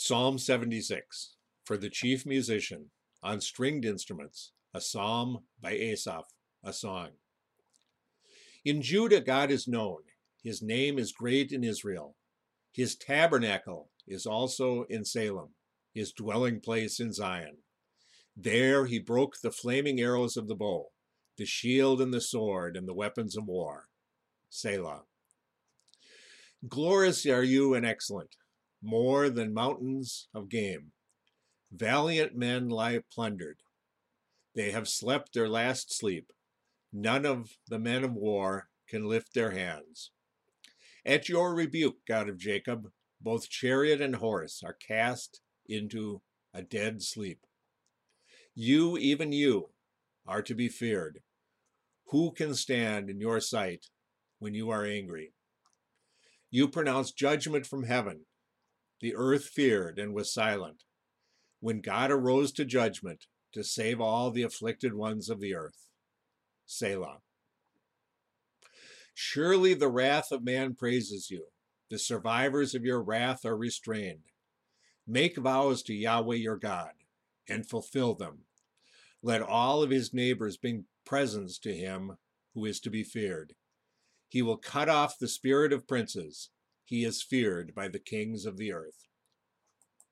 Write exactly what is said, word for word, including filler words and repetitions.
Psalm seventy-six, for the chief musician, on stringed instruments, a psalm by Asaph, a song. In Judah God is known, his name is great in Israel. His tabernacle is also in Salem, his dwelling place in Zion. There he broke the flaming arrows of the bow, the shield and the sword and the weapons of war. Selah. Glorious are you and excellent, more than mountains of game. Valiant men lie plundered. They have slept their last sleep. None of the men of war can lift their hands. At your rebuke, God of Jacob, both chariot and horse are cast into a dead sleep. You, even you, are to be feared. Who can stand in your sight when you are angry? You pronounced judgment from heaven. The earth feared and was silent when God arose to judgment to save all the afflicted ones of the earth. Selah. Surely the wrath of man praises you. The survivors of your wrath are restrained. Make vows to Yahweh your God and fulfill them. Let all of his neighbors bring presents to him who is to be feared. He will cut off the spirit of princes. He is feared by the kings of the earth.